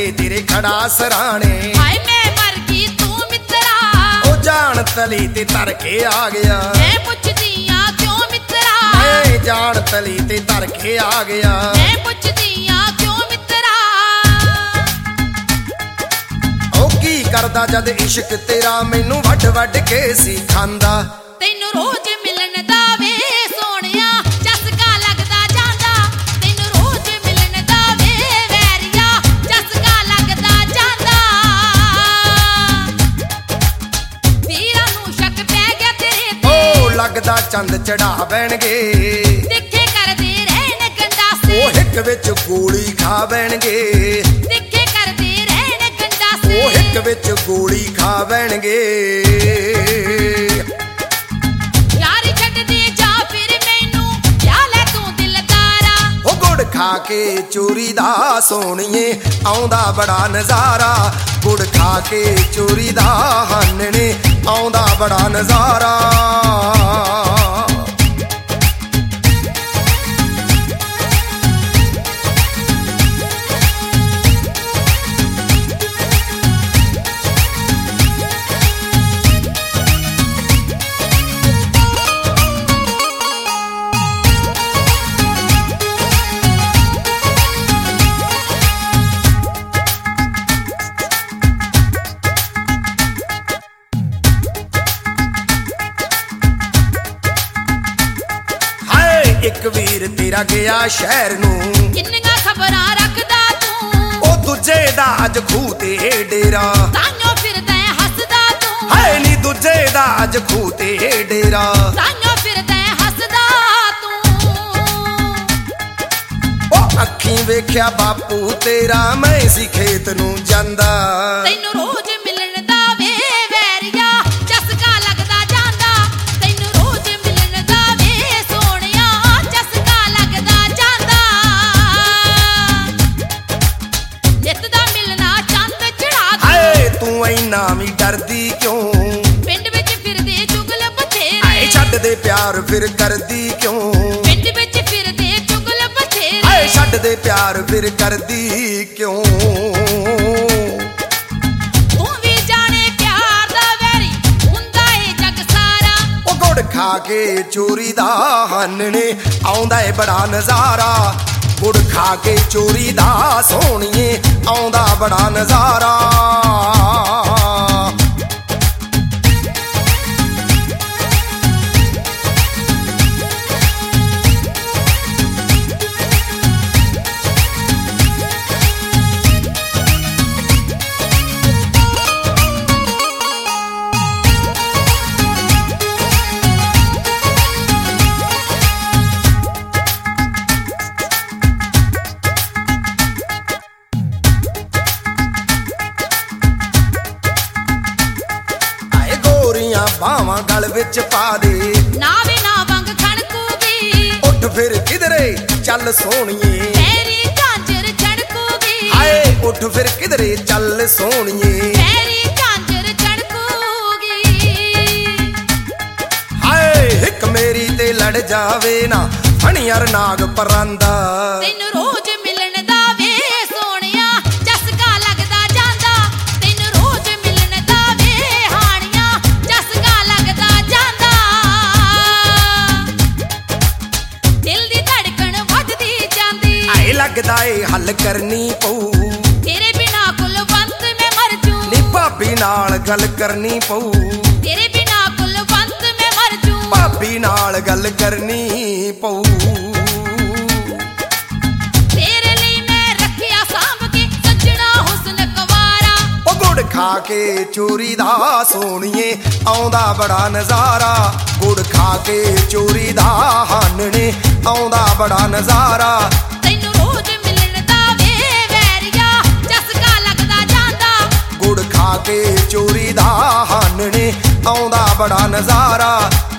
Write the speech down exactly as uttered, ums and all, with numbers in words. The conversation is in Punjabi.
ਅੱਗੇ ਤੇਰੇ ਖੜਾ ਸਰਾਣੇ। ਹਾਏ ਮੈਂ ਮਰ ਗਈ ਤੂੰ ਮਿੱਤਰਾ, ਉਹ ਜਾਣ ਤਲੀ ਤੇ ਧਰ ਕੇ ਆ ਗਿਆ। ਮੈਂ ਪੁੱਛਦੀ ਆ ਕਿਉਂ ਮਿੱਤਰਾ, ਮੈਂ ਜਾਣ ਤਲੀ ਤੇ ਧਰ ਕੇ ਆ ਗਿਆ। ਮੈਂ ਪੁੱਛਦੀ ਆ ਕਿਉਂ ਮਿੱਤਰਾ। ਉਹ ਕੀ ਕਰਦਾ ਜਦ ਇਸ਼ਕ ਤੇਰਾ ਮੈਨੂੰ ਵੱਢ ਵੱਢ ਕੇ ਸੀ ਖਾਂਦਾ। ਤੈਨੂੰ ਰੋਜ਼ ਮਿਲਣ ਦਾ ਵੇ ਸੋਹਣਿਆ ਚਸਕਾ ਲੱਗਦਾ ਜਾਂਦਾ, ਤੈਨੂੰ ਰੋਜ਼ ਮਿਲਣ ਦਾ ਵੇ ਵੈਰੀਆ ਚਸਕਾ ਲੱਗਦਾ ਜਾਂਦਾ। ਵੀਰਾਂ ਨੂੰ ਸ਼ੱਕ ਪੈ ਗਿਆ ਤੇਰੇ ਤੇ, ਉਹ ਲੱਗਦਾ ਚੰਦ ਚੜਾ ਬੈਣਗੇ। ਦੇਖੇ ਕਰਦੇ ਰਹਿਣ ਗੰਡਾਸੇ, ਉਹ ਹਿੱਕ ਵਿੱਚ ਗੋਲੀ ਖਾ ਬੈਣਗੇ। ਦੇਖੇ ਕਰਦੇ ਰਹਿਣ ਗੰਡਾਸੇ, ਉਹ ਹਿੱਕ ਵਿੱਚ ਗੋਲੀ ਖਾ ਬੈਣਗੇ। ਖਾ ਕੇ ਚੋਰੀ ਦਾ ਸੋਹਣੀਏ ਆਉਂਦਾ ਬੜਾ ਨਜ਼ਾਰਾ। ਗੁੜ ਖਾ ਕੇ ਚੋਰੀ ਦਾ ਹਾਨਣੇ ਆਉਂਦਾ ਬੜਾ ਨਜ਼ਾਰਾ। ਇੱਕ ਵੀਰ ਤੇਰਾ ਗਿਆ ਸ਼ਹਿਰ ਨੂੰ, ਕਿੰਨੀਆਂ ਖਬਰਾਂ ਰੱਖਦਾ ਤੂੰ। ਉਹ ਦੂਜੇ ਦਾ ਅੱਜ ਖੂਹ ਤੇ ਡੇਰਾ, ਤਾਂਯੋ ਫਿਰਦਾ ਹੱਸਦਾ ਤੂੰ। ਹਾਏ ਨੀ ਦੂਜੇ ਦਾ ਅੱਜ ਖੂਹ ਤੇ ਡੇਰਾ, ਤਾਂਯੋ ਫਿਰਦਾ ਹੱਸਦਾ ਤੂੰ। ਉਹ ਅੱਖੀਂ ਵੇਖਿਆ ਬਾਪੂ ਤੇਰਾ ਮੈਂ ਸੀ ਖੇਤ ਨੂੰ ਜਾਂਦਾ। ਤੈਨੂੰ ਰੋਜ਼ ਮਿਲਣ ਦਾ ਵੇ ਵੈਰੀਆ ਚਸਕਾ ਲੱਗਦਾ ਜਾਂਦਾ, ਤੈਨੂੰ ਰੋਜ਼ ਮਿਲਣ ਦਾ ਵੇ ਸੋਹਣਿਆ ਚਸਕਾ ਲੱਗਦਾ ਜਾਂਦਾ। ਨਿੱਤ ਦਾ ਮਿਲਣਾ ਚੰਦ ਚੜਾ ਦੂੰ। ਹਾਏ ਤੂੰ ਇੰਨਾ ਵੀ ਡਰਦੀ ਕਿਉਂ, ਪਿੰਡ ਵਿੱਚ ਫਿਰਦੇ ਚੁਗਲ ਬਥੇਰੇ। ਹਾਏ ਛੱਡ ਦੇ ਪਿਆਰ ਫਿਰ ਕਰਦੀ ਕਿਉਂ, ਪਿੰਡ ਵਿੱਚ ਫਿਰਦੇ ਚੁਗਲ ਬਥੇਰੇ। ਹਾਏ ਛੱਡ ਦੇ ਪਿਆਰ ਫਿਰ ਕਰਦੀ ਕਿਉਂ। ਤੂੰ ਵੀ ਜਾਣੇ ਪਿਆਰ ਦਾ ਵੈਰੀ ਹੁੰਦਾ ਏ ਜੱਗ ਸਾਰਾ। ਉਹ ਗੁੜ ਖਾ ਕੇ ਚੋਰੀ ਦਾ ਹਾਨਣੇ ਆਉਂਦਾ ਏ ਬੜਾ ਨਜ਼ਾਰਾ। ਗੁੜ ਖਾ ਕੇ ਚੋਰੀ ਦਾ ਸੋਹਣੀਏ ਆਉਂਦਾ ਬੜਾ ਨਜ਼ਾਰਾ। ਬਾਵਾਂ ਗਲ ਵਿੱਚ ਪਾ ਦੇ, ਨਾ ਵੇ ਨਾ ਵੰਗ ਖਣਕੂਗੀ। ਉੱਠ ਫਿਰ ਕਿਧਰੇ ਚੱਲ ਸੋਹਣੀਏ, ਤੇਰੀ ਝਾਂਜਰ ਛੜਕੂਗੀ। ਹਾਏ ਉੱਠ ਫਿਰ ਕਿਧਰੇ ਚੱਲ ਸੋਹਣੀਏ, ਤੇਰੀ ਝਾਂਜਰ ਛੜਕੂਗੀ। ਹਾਏ ਹਿੱਕ ਮੇਰੀ ਤੇ ਲੜ ਜਾਵੇ ਨਾ ਫਣੀਅਰ ਨਾਗ ਪਰਾਂਦਾ। ਤੈਨੂੰ ਰੋਜ਼ ਮਿਲਣ ਦਾ ਵੇ ਸੋਹਣਿਆ ਚਸਕਾ ਲੱਗਦਾ ਜਾਂਦਾ, ਤੈਨੂੰ ਰੋਜ਼ ਮਿਲਣ ਦਾ ਵੇ ਹਾਣੀਆਂ ਚਸਕਾ ਲੱਗਦਾ ਜਾਂਦਾ। ਦਿਲ ਦੀ ਧੜਕਣ ਵੱਧਦੀ ਜਾਂਦੀ, ਆਏ ਲੱਗਦਾ ਏ ਹੱਲ ਕਰਨੀ ਪਊ। ਤੇਰੇ ਬਿਨਾ ਕੁਲਵੰਤ ਮੈਂ ਮਰ ਜੂ, ਨੀ ਭਾਬੀ ਨਾਲ ਗੱਲ ਕਰਨੀ ਪਊ। ਤੇਰੇ ਬਿਨਾ ਕੁਲਵੰਤ ਮੈਂ ਮਰ ਜੂ, ਭਾਬੀ ਨਾਲ ਗੱਲ ਕਰਨੀ ਪਊ। ਤੇਰੇ ਲਈ ਮੈਂ ਰੱਖਿਆ ਸਾਂਭ ਕੇ ਸੱਜਣਾ ਹੁਸਨ ਕੁਵਾਰਾ। ਉਹ ਗੁੜ ਖਾ ਕੇ ਚੋਰੀ ਦਾ ਸੋਹਣੀਏ ਆਉਂਦਾ ਬੜਾ ਨਜ਼ਾਰਾ। ਗੁੜ ਖਾ ਕੇ ਚੋਰੀ ਦਾ ਹਾਨਣੇ ਆਉਂਦਾ ਬੜਾ ਨਜ਼ਾਰਾ। ਤੈਨੂੰ ਰੋਜ਼ ਮਿਲਣ ਦਾ ਵੇ ਵੈਰੀਆ ਚਸਕਾ ਲੱਗਦਾ ਜਾਂਦਾ, ਗੁੜ ਖਾ ਕੇ ਚੋਰੀ ਦਾ ਹਾਨਣੇ ਆਉਂਦਾ ਬੜਾ ਨਜ਼ਾਰਾ।